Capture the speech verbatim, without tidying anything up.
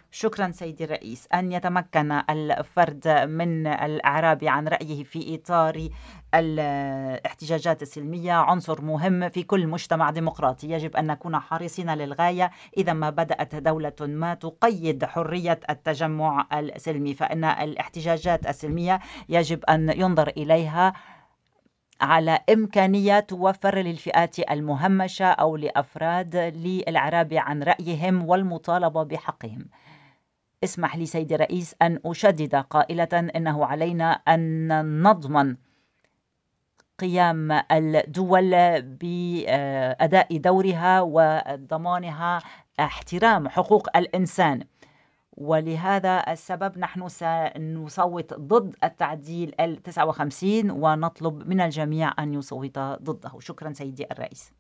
شكرا سيدي الرئيس. أن يتمكن الفرد من الإعراب عن رأيه في إطار الاحتجاجات السلمية عنصر مهم في كل مجتمع ديمقراطي. يجب أن نكون حريصين للغاية إذا ما بدأت دولة ما تقيد حرية التجمع السلمي، فإن الاحتجاجات السلمية يجب أن ينظر إليها على إمكانية توفر للفئات المهمشة أو لأفراد للإعراب عن رأيهم والمطالبة بحقهم. اسمح لي سيدي الرئيس أن أشدد قائلة أنه علينا أن نضمن قيام الدول بأداء دورها وضمانها احترام حقوق الإنسان، ولهذا السبب نحن سنصوت ضد التعديل التسعة وخمسين ونطلب من الجميع أن يصوت ضده. شكرا سيدي الرئيس.